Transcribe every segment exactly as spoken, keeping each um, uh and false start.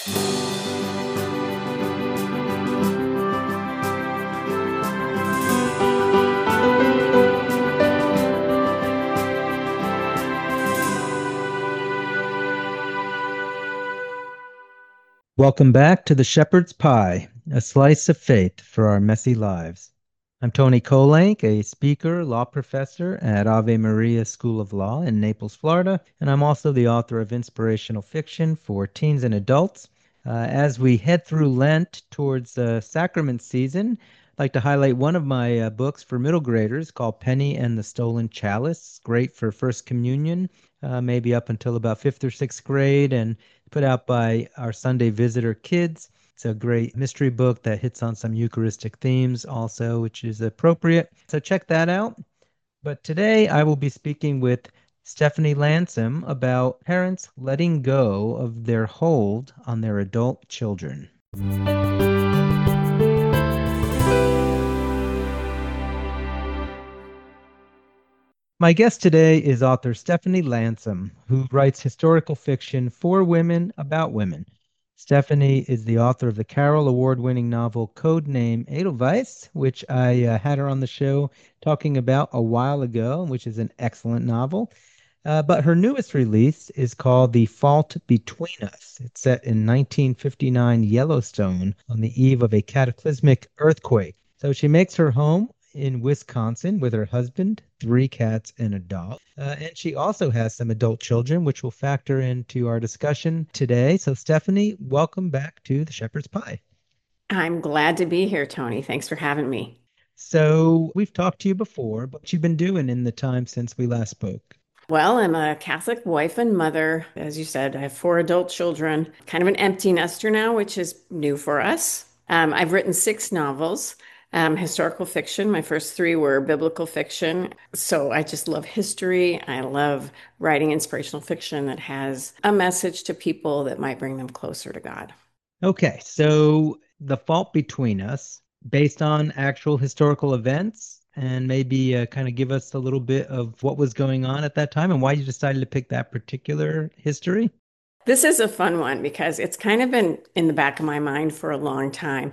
Welcome back to the Shepherd's Pie, a slice of faith for our messy lives. I'm Tony Kolank, a speaker, law professor at Ave Maria School of Law in Naples, Florida, and I'm also the author of inspirational fiction for teens and adults. Uh, as we head through Lent towards uh, sacrament season, I'd like to highlight one of my uh, books for middle graders called Penny and the Stolen Chalice. Great for First Communion, uh, maybe up until about fifth or sixth grade, and put out by our Sunday Visitor kids. It's a great mystery book that hits on some Eucharistic themes also, which is appropriate. So check that out. But today I will be speaking with Stephanie Lansom about parents letting go of their hold on their adult children. My guest today is author Stephanie Lansom, who writes historical fiction for women about women. Stephanie is the author of the Carol Award-winning novel Codename Edelweiss, which I uh, had her on the show talking about a while ago, which is an excellent novel. Uh, but her newest release is called The Fault Between Us. It's set in nineteen fifty-nine Yellowstone on the eve of a cataclysmic earthquake. So she makes her home in Wisconsin with her husband, three cats, and a dog. Uh, and she also has some adult children, which will factor into our discussion today. So, Stephanie, welcome back to the Shepherd's Pie. I'm glad to be here, Tony. Thanks for having me. So, we've talked to you before, but what you've been doing in the time since we last spoke? Well, I'm a Catholic wife and mother. As you said, I have four adult children, kind of an empty nester now, which is new for us. Um, I've written six novels, um, historical fiction. My first three were biblical fiction. So I just love history. I love writing inspirational fiction that has a message to people that might bring them closer to God. Okay, so The Fault Between Us, based on actual historical events, and maybe uh, kind of give us a little bit of what was going on at that time and why you decided to pick that particular history. This is a fun one because it's kind of been in the back of my mind for a long time.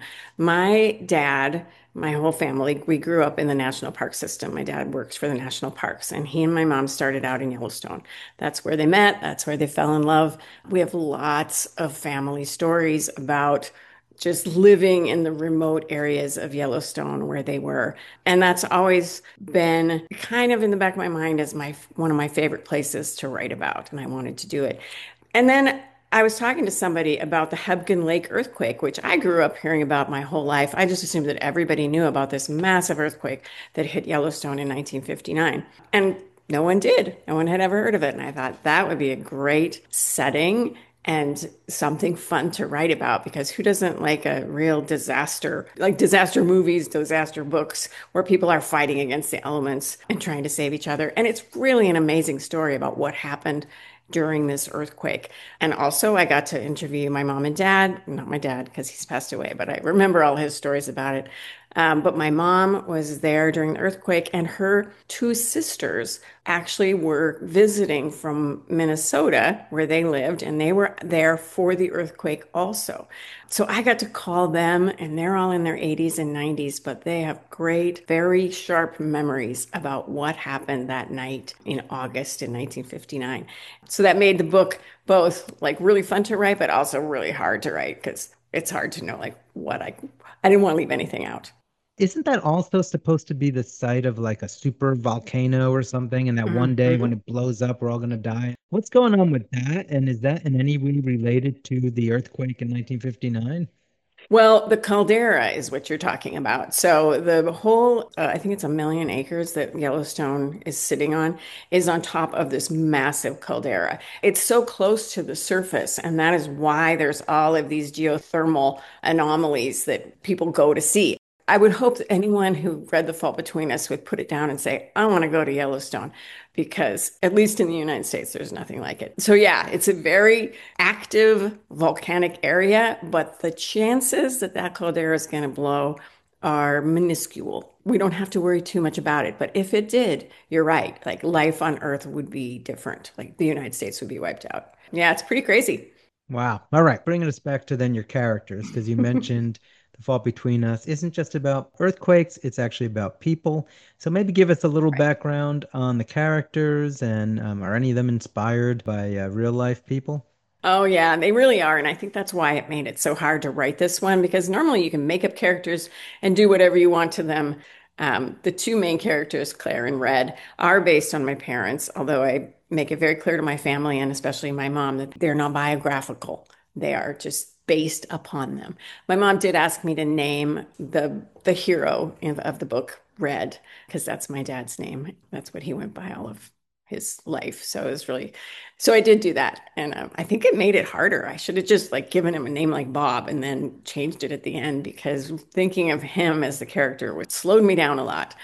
My dad, my whole family, we grew up in the national park system. My dad works for the national parks, and he and my mom started out in Yellowstone. That's where they met, that's where they fell in love. We have lots of family stories about just living in the remote areas of Yellowstone where they were. And that's always been kind of in the back of my mind as my one of my favorite places to write about, and I wanted to do it. And then I was talking to somebody about the Hebgen Lake earthquake, which I grew up hearing about my whole life. I just assumed that everybody knew about this massive earthquake that hit Yellowstone in nineteen fifty-nine. And no one did. No one had ever heard of it. And I thought that would be a great setting and something fun to write about, because who doesn't like a real disaster, like disaster movies, disaster books where people are fighting against the elements and trying to save each other. And it's really an amazing story about what happened during this earthquake. And also, I got to interview my mom and dad, not my dad because he's passed away, but I remember all his stories about it. Um, but my mom was there during the earthquake, and her two sisters actually were visiting from Minnesota, where they lived, and they were there for the earthquake also. So I got to call them, and they're all in their eighties and nineties, but they have great, very sharp memories about what happened that night in August in nineteen fifty-nine. So that made the book both like really fun to write, but also really hard to write because it's hard to know like what I I didn't want to leave anything out. Isn't that also supposed to be the site of like a super volcano or something? And that one day when Mhm. it blows up, we're all going to die. What's going on with that? And is that in any way related to the earthquake in nineteen fifty-nine? Well, the caldera is what you're talking about. So the whole, uh, I think it's a million acres that Yellowstone is sitting on, is on top of this massive caldera. It's so close to the surface, and that is why there's all of these geothermal anomalies that people go to see. I would hope that anyone who read The Fault Between Us would put it down and say, I want to go to Yellowstone, because at least in the United States, there's nothing like it. So yeah, it's a very active volcanic area, but the chances that that caldera is going to blow are minuscule. We don't have to worry too much about it. But if it did, you're right. Like life on Earth would be different. Like the United States would be wiped out. Yeah, it's pretty crazy. Wow. All right. Bringing us back to then your characters, because you mentioned The Fault Between Us isn't just about earthquakes, it's actually about people. So maybe give us a little Right. background on the characters and um, are any of them inspired by uh, real life people? Oh, yeah, they really are. And I think that's why it made it so hard to write this one because normally you can make up characters and do whatever you want to them. Um, the two main characters, Claire and Red, are based on my parents, although I make it very clear to my family and especially my mom that they're not biographical. They are just based upon them. My mom did ask me to name the the hero in- of the book Red because that's my dad's name. That's what he went by all of his life. So it was really so I did do that, and um, I think it made it harder. I should have just like given him a name like Bob and then changed it at the end because thinking of him as the character would slowed me down a lot,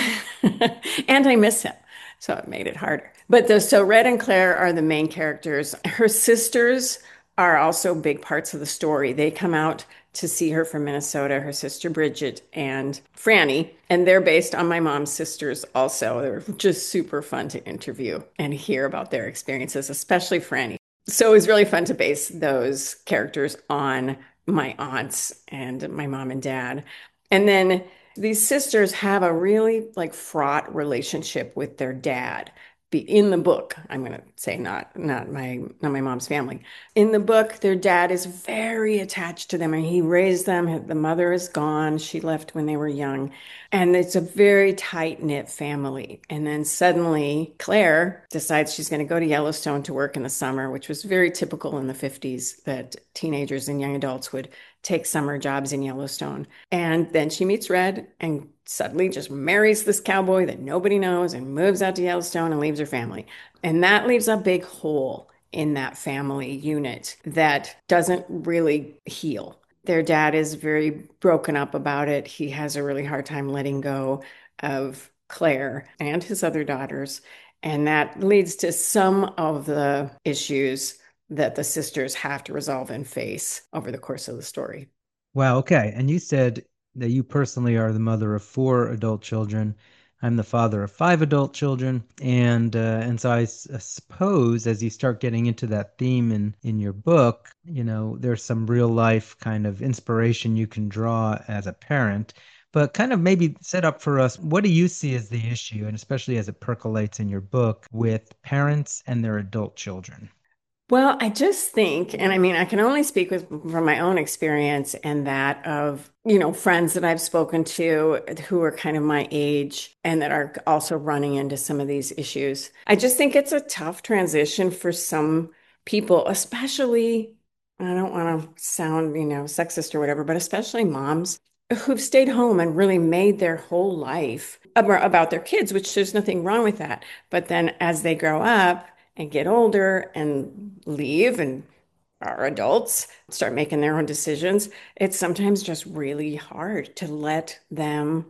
and I miss him, so it made it harder. But the, so Red and Claire are the main characters. Her sisters are also big parts of the story. They come out to see her from Minnesota, her sister Bridget and Franny, and they're based on my mom's sisters also. They're just super fun to interview and hear about their experiences, especially Franny. So it was really fun to base those characters on my aunts and my mom and dad. And then these sisters have a really like fraught relationship with their dad. Be in the book, I'm going to say not not my not my mom's family. In the book, their dad is very attached to them and he raised them. The mother is gone. She left when they were young. And it's a very tight-knit family. And then suddenly Claire decides she's going to go to Yellowstone to work in the summer, which was very typical in the fifties that teenagers and young adults would take summer jobs in Yellowstone. And then she meets Red and suddenly just marries this cowboy that nobody knows and moves out to Yellowstone and leaves her family. And that leaves a big hole in that family unit that doesn't really heal. Their dad is very broken up about it. He has a really hard time letting go of Claire and his other daughters. And that leads to some of the issues that the sisters have to resolve and face over the course of the story. Wow, okay. And you said that you personally are the mother of four adult children. I'm the father of five adult children, and uh, and so I, s- I suppose as you start getting into that theme in in your book, you know, there's some real life kind of inspiration you can draw as a parent. But kind of maybe set up for us, what do you see as the issue, and especially as it percolates in your book with parents and their adult children? Well, I just think, and I mean, I can only speak with from my own experience and that of, you know, friends that I've spoken to who are kind of my age and that are also running into some of these issues. I just think it's a tough transition for some people, especially, I don't want to sound, you know, sexist or whatever, but especially moms who've stayed home and really made their whole life about their kids, which there's nothing wrong with that. But then as they grow up, and get older and leave and are adults, start making their own decisions, it's sometimes just really hard to let them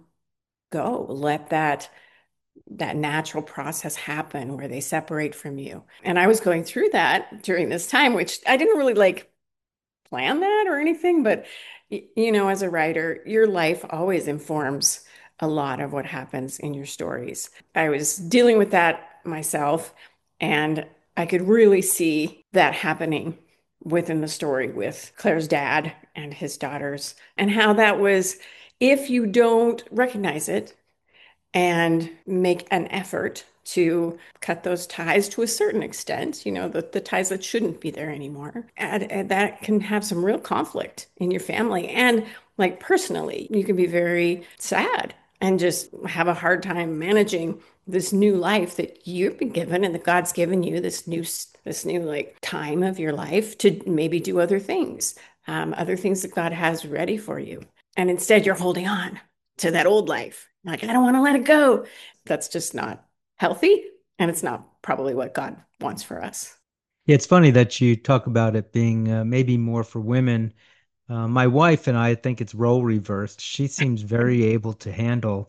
go, let that that natural process happen where they separate from you. And I was going through that during this time, which I didn't really like plan that or anything, but you know, as a writer, your life always informs a lot of what happens in your stories. I was dealing with that myself, and I could really see that happening within the story with Claire's dad and his daughters, and how that was, if you don't recognize it, and make an effort to cut those ties to a certain extent, you know, the, the ties that shouldn't be there anymore. And, and that can have some real conflict in your family. And like personally, you can be very sad and just have a hard time managing this new life that you've been given and that God's given you this new this new like time of your life to maybe do other things, um, other things that God has ready for you. And instead, you're holding on to that old life. Like, I don't want to let it go. That's just not healthy. And it's not probably what God wants for us. Yeah, it's funny that you talk about it being uh, maybe more for women. Uh, my wife and I think it's role reversed. She seems very able to handle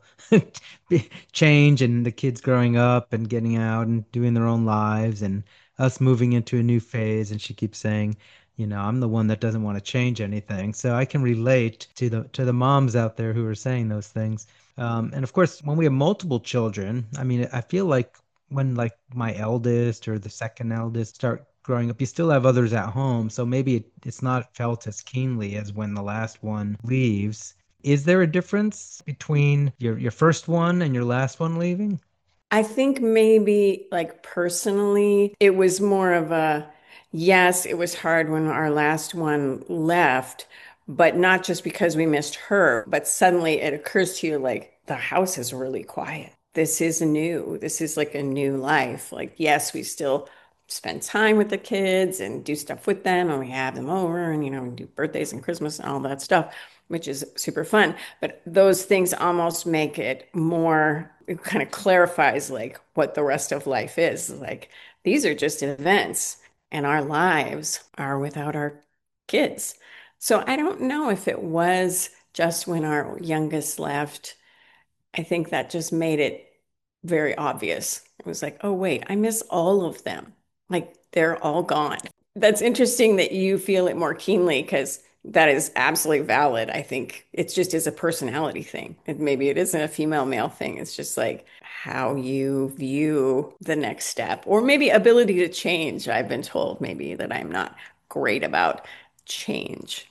change and the kids growing up and getting out and doing their own lives and us moving into a new phase. And she keeps saying, you know, I'm the one that doesn't want to change anything. So I can relate to the to the moms out there who are saying those things. Um, and of course, when we have multiple children, I mean, I feel like when like my eldest or the second eldest start growing up. You still have others at home, so maybe it, it's not felt as keenly as when the last one leaves. Is there a difference between your your first one and your last one leaving? I think maybe like personally, it was more of a yes, it was hard when our last one left, but not just because we missed her, but suddenly it occurs to you like the house is really quiet. This is new. This is like a new life. Like, yes, we still spend time with the kids and do stuff with them, and we have them over and, you know, we do birthdays and Christmas and all that stuff, which is super fun. But those things almost make it more, it kind of clarifies like what the rest of life is. Like these are just events and our lives are without our kids. So I don't know if it was just when our youngest left. I think that just made it very obvious. It was like, oh, wait, I miss all of them. Like they're all gone. That's interesting that you feel it more keenly because that is absolutely valid. I think it's just is a personality thing. And maybe it isn't a female male thing. It's just like how you view the next step, or maybe ability to change. I've been told maybe that I'm not great about change.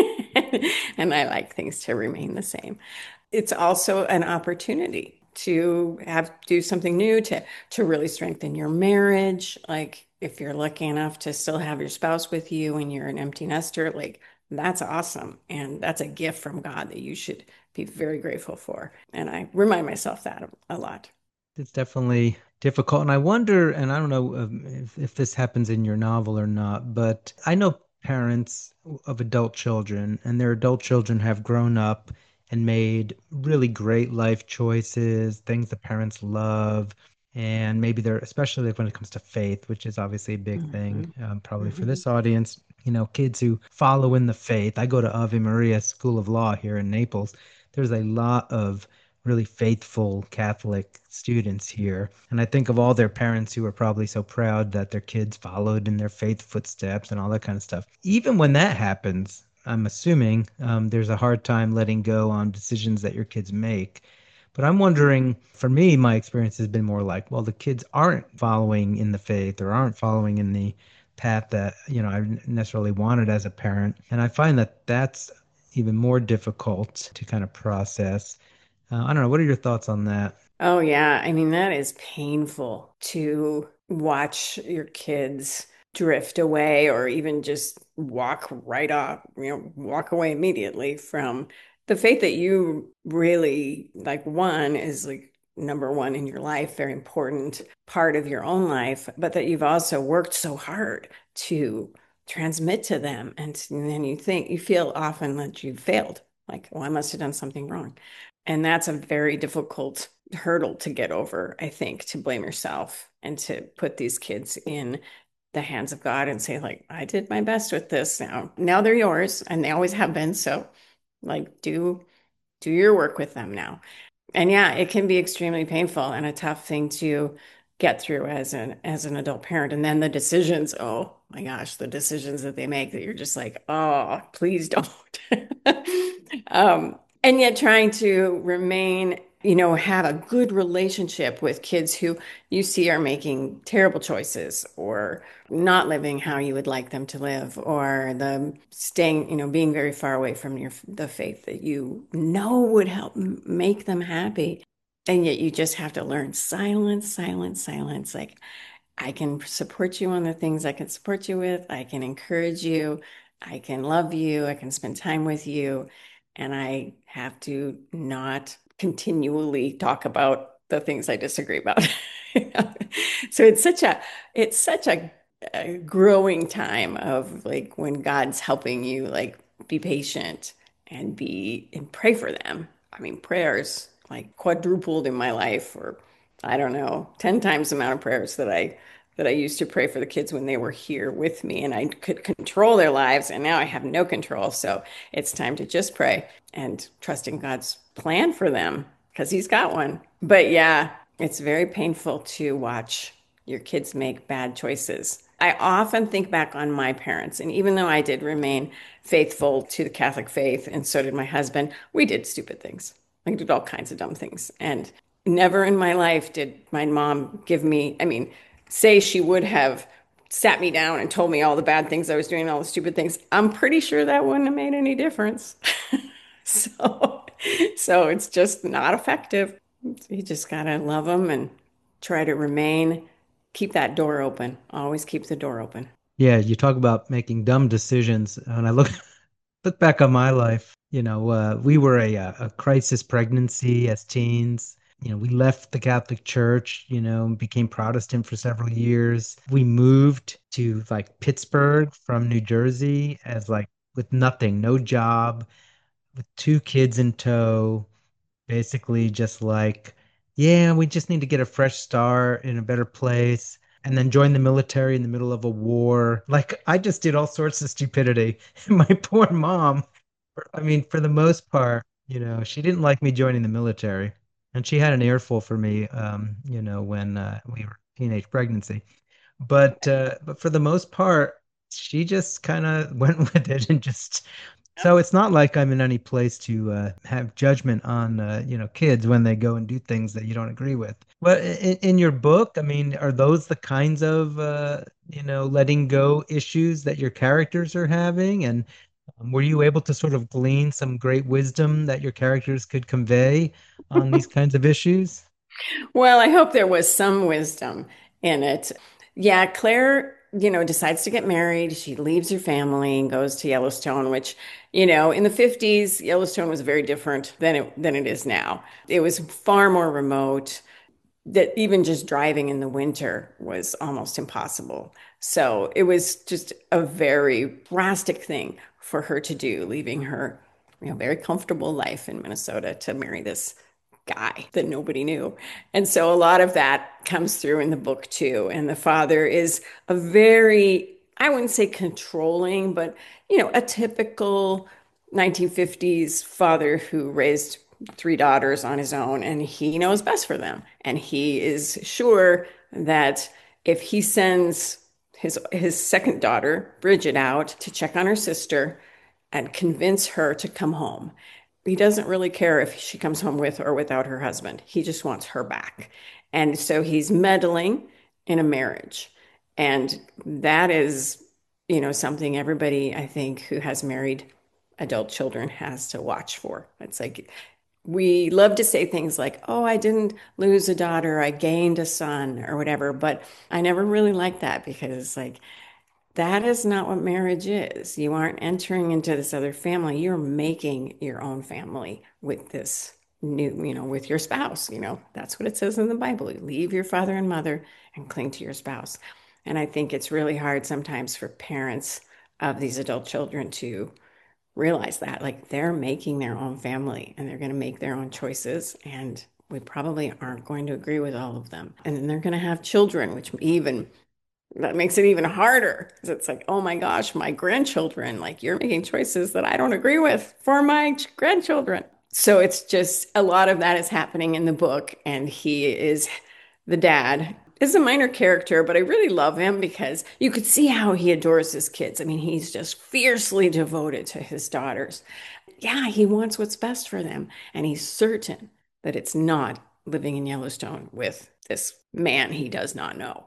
And I like things to remain the same. It's also an opportunity to have do something new to to really strengthen your marriage. Like if you're lucky enough to still have your spouse with you and you're an empty nester, like that's awesome. And that's a gift from God that you should be very grateful for. And I remind myself that a lot. It's definitely difficult. And I wonder, and I don't know um, if, if this happens in your novel or not, but I know parents of adult children, and their adult children have grown up and made really great life choices, things the parents love. And maybe they're, especially like when it comes to faith, which is obviously a big thing, Mhm. um, probably for Mhm. this audience, you know, kids who follow in the faith. I go to Ave Maria School of Law here in Naples. There's a lot of really faithful Catholic students here. And I think of all their parents who are probably so proud that their kids followed in their faith footsteps and all that kind of stuff. Even when that happens, I'm assuming um, there's a hard time letting go on decisions that your kids make. But I'm wondering, for me, my experience has been more like, well, the kids aren't following in the faith or aren't following in the path that, you know, I necessarily wanted as a parent. And I find that that's even more difficult to kind of process. uh, I don't know. What are your thoughts on that? Oh, yeah. I mean, that is painful to watch your kids drift away or even just walk right off, you know, walk away immediately from the faith that you really like. One is like number one in your life, very important part of your own life, but that you've also worked so hard to transmit to them. And then you think, you feel often that you've failed. Like, well, I must have done something wrong. And that's a very difficult hurdle to get over, I think, to blame yourself and to put these kids in the hands of God and say, like, I did my best with this now. Now they're yours, and they always have been. So, like, do do your work with them now. And yeah, it can be extremely painful and a tough thing to get through as an as an adult parent. And then the decisions, oh my gosh, the decisions that they make that you're just like, oh, please don't. Um, and yet trying to remain, you know, have a good relationship with kids who you see are making terrible choices or not living how you would like them to live, or the staying, you know, being very far away from your the faith that you know would help m- make them happy. And yet you just have to learn silence, silence, silence. Like I can support you on the things I can support you with. I can encourage you. I can love you. I can spend time with you. And I have to not continually talk about the things I disagree about. So it's such a it's such a, a growing time of like when God's helping you like be patient and be and pray for them. I mean, prayers like quadrupled in my life, or I don't know, ten times the amount of prayers that I that I used to pray for the kids when they were here with me and I could control their lives. And now I have no control. So it's time to just pray and trust in God's plan for them because He's got one. But yeah, it's very painful to watch your kids make bad choices. I often think back on my parents, and even though I did remain faithful to the Catholic faith, and so did my husband, we did stupid things. We did all kinds of dumb things. And never in my life did my mom give me, I mean, say she would have sat me down and told me all the bad things I was doing, all the stupid things, I'm pretty sure that wouldn't have made any difference. So, so it's just not effective. You just gotta love them and try to remain, keep that door open. Always keep the door open. Yeah, you talk about making dumb decisions. And I look look back on my life, you know, uh, we were a, uh, a crisis pregnancy as teens. You know, we left the Catholic Church, you know, and became Protestant for several years. We moved to like Pittsburgh from New Jersey as like with nothing, no job, with two kids in tow, basically just like, yeah, we just need to get a fresh start in a better place. And then join the military in the middle of a war. Like I just did all sorts of stupidity. My poor mom, I mean, for the most part, you know, she didn't like me joining the military. And she had an earful for me, um, you know, when uh, we were teenage pregnancy. But uh, but for the most part, she just kind of went with it and just so it's not like I'm in any place to uh, have judgment on uh, you know kids when they go and do things that you don't agree with. But in, in your book, I mean, are those the kinds of uh, you know letting go issues that your characters are having? And um, were you able to sort of glean some great wisdom that your characters could convey on these kinds of issues? Well, I hope there was some wisdom in it. Yeah, Claire, you know, decides to get married. She leaves her family and goes to Yellowstone, which, you know, in the fifties, Yellowstone was very different than it than it is now. It was far more remote. That even just driving in the winter was almost impossible. So it was just a very drastic thing for her to do, leaving her, you know, very comfortable life in Minnesota to marry this guy that nobody knew. And so a lot of that comes through in the book too. And the father is a very, I wouldn't say controlling, but, you know, a typical nineteen fifties father who raised three daughters on his own and he knows best for them. And he is sure that if he sends his his second daughter, Bridget, out to check on her sister and convince her to come home, he doesn't really care if she comes home with or without her husband. He just wants her back. And so he's meddling in a marriage. And that is, you know, something everybody, I think, who has married adult children has to watch for. It's like we love to say things like, oh, I didn't lose a daughter, I gained a son, or whatever. But I never really liked that because, like, that is not what marriage is. You aren't entering into this other family. You're making your own family with this new, you know, with your spouse. You know, that's what it says in the Bible. You leave your father and mother and cling to your spouse. And I think it's really hard sometimes for parents of these adult children to realize that, like, they're making their own family and they're going to make their own choices. And we probably aren't going to agree with all of them. And then they're going to have children, which even that makes it even harder because it's like, oh my gosh, my grandchildren, like you're making choices that I don't agree with for my grandchildren. So it's just a lot of that is happening in the book. And he is the dad is a minor character, but I really love him because you could see how he adores his kids. I mean, he's just fiercely devoted to his daughters. Yeah, he wants what's best for them. And he's certain that it's not living in Yellowstone with this man he does not know.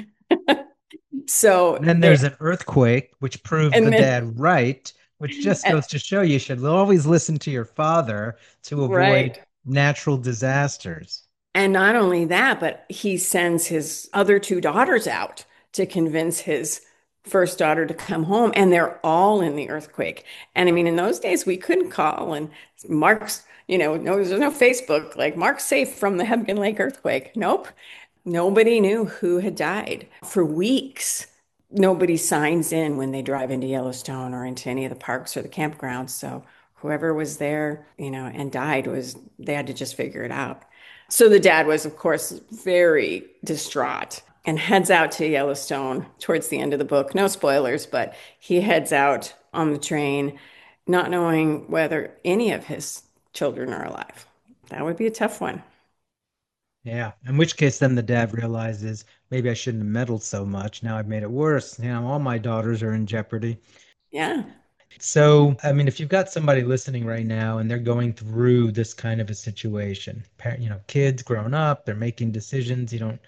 So And then there, there's an earthquake, which proves the and then, dad right, which just uh, goes to show you should always listen to your father to avoid right. natural disasters. And not only that, but he sends his other two daughters out to convince his first daughter to come home, and they're all in the earthquake. And I mean, in those days, we couldn't call, and Mark's, you know, no, there's no Facebook, like Mark's safe from the Hebgen Lake earthquake. Nope. Nobody knew who had died for weeks. Nobody signs in when they drive into Yellowstone or into any of the parks or the campgrounds. So whoever was there, you know, and died was, they had to just figure it out. So the dad was, of course, very distraught and heads out to Yellowstone towards the end of the book. No spoilers, but he heads out on the train, not knowing whether any of his children are alive. That would be a tough one. Yeah. In which case, then the dad realizes maybe I shouldn't have meddled so much. Now I've made it worse. Now all my daughters are in jeopardy. Yeah. So, I mean, if you've got somebody listening right now and they're going through this kind of a situation, parent, you know, kids grown up, they're making decisions you don't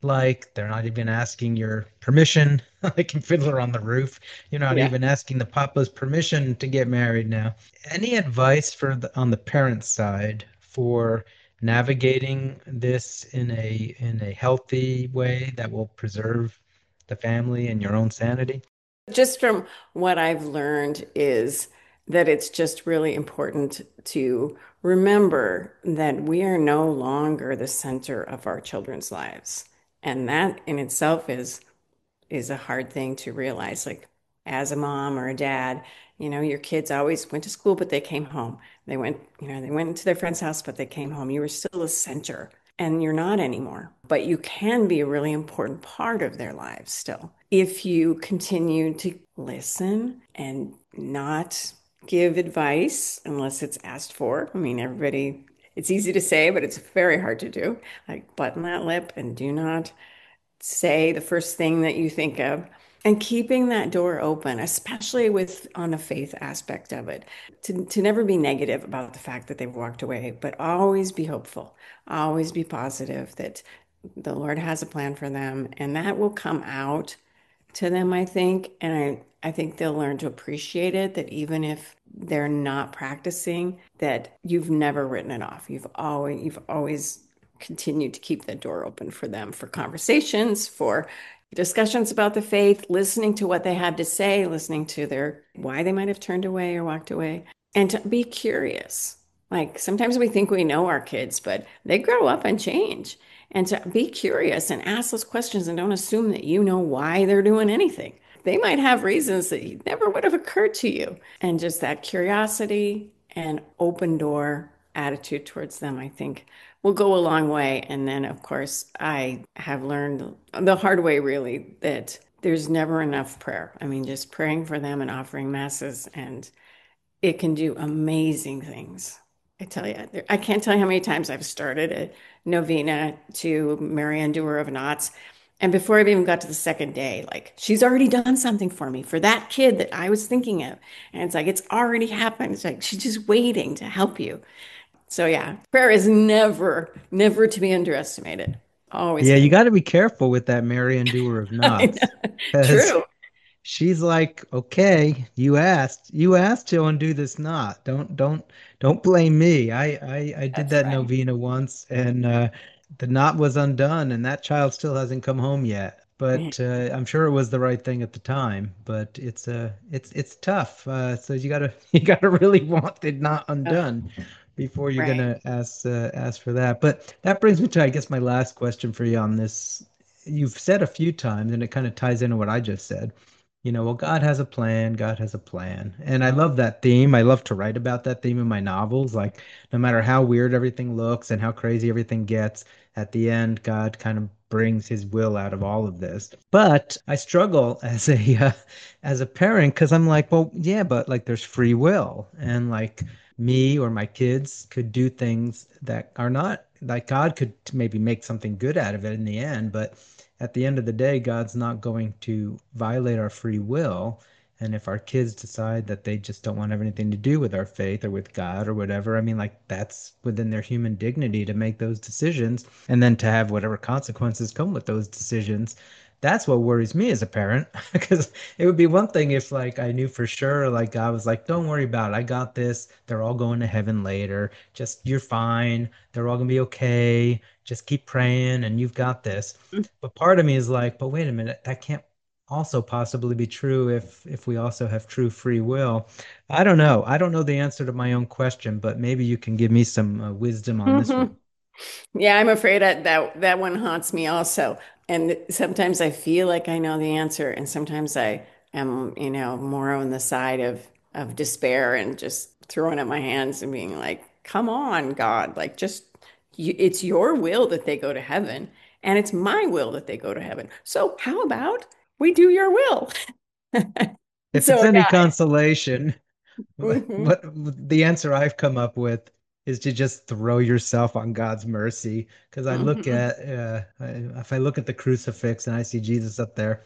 like they're not even asking your permission, like in Fiddler on the Roof. You're not Yeah. even asking the papa's permission to get married now. Any advice for the, on the parent side for navigating this in a in a healthy way that will preserve the family and your own sanity? Just from what I've learned is that it's just really important to remember that we are no longer the center of our children's lives. And that in itself is is a hard thing to realize. Like as a mom or a dad, you know, your kids always went to school, but they came home. They went, you know, they went into their friend's house, but they came home. You were still a center and you're not anymore. But you can be a really important part of their lives still if you continue to listen and not give advice unless it's asked for. I mean, everybody, it's easy to say, but it's very hard to do. Like button that lip and do not say the first thing that you think of and keeping that door open, especially with on the faith aspect of it, to, to never be negative about the fact that they've walked away, but always be hopeful, always be positive that the Lord has a plan for them and that will come out to them, I think. And I, I think they'll learn to appreciate it, that even if they're not practicing, that you've never written it off. You've always, you've always continued to keep the door open for them for conversations, for discussions about the faith, listening to what they have to say, listening to their why they might have turned away or walked away, and to be curious. Like sometimes we think we know our kids, but they grow up and change. And to be curious and ask those questions and don't assume that you know why they're doing anything. They might have reasons that never would have occurred to you. And just that curiosity and open door attitude towards them, I think, will go a long way. And then, of course, I have learned the hard way, really, that there's never enough prayer. I mean, just praying for them and offering masses, and it can do amazing things. I tell you, I can't tell you how many times I've started a novena to Marianne Doer of Knots. And before I've even got to the second day, like she's already done something for me for that kid that I was thinking of. And it's like, it's already happened. It's like she's just waiting to help you. So yeah, prayer is never, never to be underestimated. Always Yeah, you can. got to be careful with that Marian Doer of I Knots, know. because True. she's like, okay, you asked, you asked to undo this knot. Don't, don't, don't blame me. I, I, I did That's that right. novena once, and uh, the knot was undone, and that child still hasn't come home yet. Yeah. But uh, I'm sure it was the right thing at the time. But it's uh, it's it's tough. Uh, so you gotta you gotta really want it not Uh, undone before you're right. gonna ask uh, ask for that. But that brings me to, I guess, my last question for you on this. You've said a few times, and it kind of ties into what I just said. You know, well, God has a plan, God has a plan. And I love that theme. I love to write about that theme in my novels. Like, no matter how weird everything looks and how crazy everything gets, at the end, God kind of brings his will out of all of this. But I struggle as a uh, as a parent because I'm like, well, yeah, but like there's free will, and like me or my kids could do things that are not like God could maybe make something good out of it in the end, but at the end of the day, God's not going to violate our free will. And if our kids decide that they just don't want to have anything to do with our faith or with God or whatever, I mean, like that's within their human dignity to make those decisions and then to have whatever consequences come with those decisions. That's what worries me as a parent, because it would be one thing if like I knew for sure, like God was like, don't worry about it. I got this. They're all going to heaven later. Just you're fine. They're all gonna be okay. Just keep praying and you've got this. But part of me is like, but wait a minute, that can't also possibly be true if if we also have true free will. I don't know. I don't know the answer to my own question, but maybe you can give me some uh, wisdom on this one. Mhm. Yeah, I'm afraid that, that that one haunts me also. And sometimes I feel like I know the answer, and sometimes I am, you know, more on the side of of despair and just throwing up my hands and being like, "Come on, God! Like, just you, it's your will that they go to heaven, and it's my will that they go to heaven. So how about we do your will?" If it's So any yeah. consolation, Mhm. what the answer I've come up with is to just throw yourself on God's mercy. Because I look Mhm. at uh, I- if I look at the crucifix and I see Jesus up there,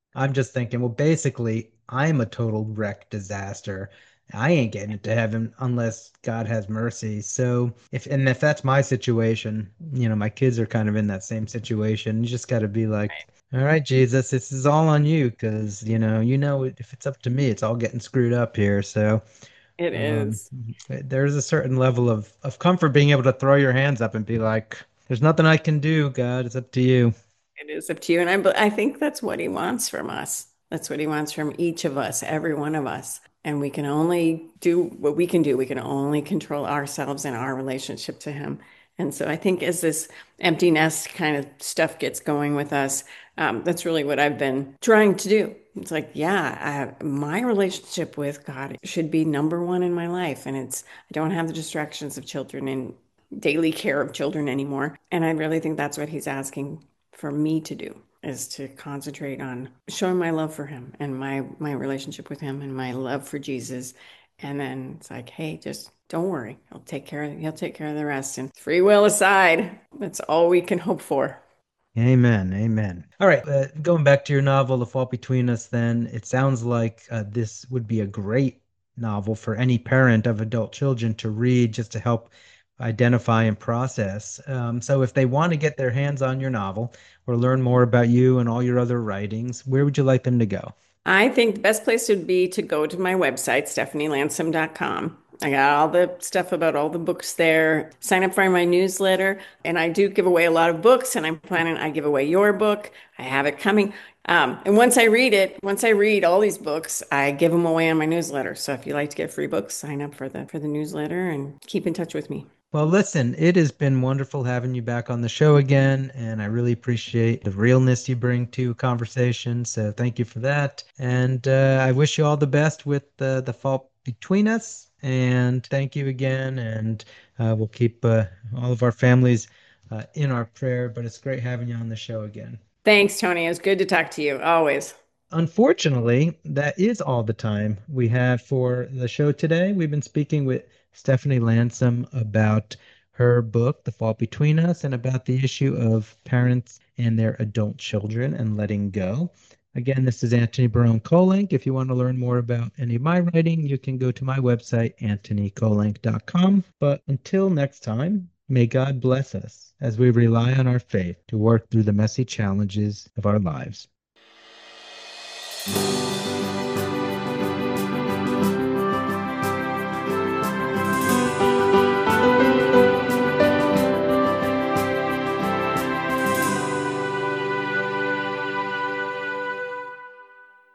I'm just thinking, well, basically, I'm a total wreck disaster. I ain't getting into heaven unless God has mercy. So if and if that's my situation, you know, my kids are kind of in that same situation. You just got to be like, all right, Jesus, this is all on you because, you know, you know, if it's up to me, it's all getting screwed up here. So It um, is. there's a certain level of of comfort being able to throw your hands up and be like, there's nothing I can do, God. It's up to you. It is up to you. And I, be- I think that's what he wants from us. That's what he wants from each of us, every one of us. And we can only do what we can do. We can only control ourselves and our relationship to him. And so I think as this empty nest kind of stuff gets going with us, um, that's really what I've been trying to do. It's like, yeah, I, my relationship with God should be number one in my life. And it's, I don't have the distractions of children and daily care of children anymore. And I really think that's what he's asking for me to do is to concentrate on showing my love for him and my my relationship with him and my love for Jesus. And then it's like, hey, just don't worry. He'll take care of he'll take care of the rest. And free will aside, that's all we can hope for. Amen. Amen. All right. Uh, going back to your novel, The Fault Between Us, then it sounds like uh, this would be a great novel for any parent of adult children to read just to help identify and process. Um, so, if they want to get their hands on your novel or learn more about you and all your other writings, where would you like them to go? I think the best place would be to go to my website, stephanie lansom dot com. I got all the stuff about all the books there. Sign up for my newsletter, and I do give away a lot of books, and I'm planning I give away your book. I have it coming. Um, and once I read it, once I read all these books, I give them away on my newsletter. So if you like to get free books, sign up for the for the newsletter and keep in touch with me. Well, listen, it has been wonderful having you back on the show again, and I really appreciate the realness you bring to conversation. So thank you for that. And uh, I wish you all the best with uh, the fault between us. And thank you again. And uh, we'll keep uh, all of our families uh, in our prayer. But it's great having you on the show again. Thanks, Tony. It was good to talk to you. Always. Unfortunately, that is all the time we have for the show today. We've been speaking with Stephanie Lansom about her book, The Fault Between Us, and about the issue of parents and their adult children and letting go. Again, this is Anthony Barone Kolenc. If you want to learn more about any of my writing, you can go to my website, anthony kolenc dot com. But until next time, may God bless us as we rely on our faith to work through the messy challenges of our lives.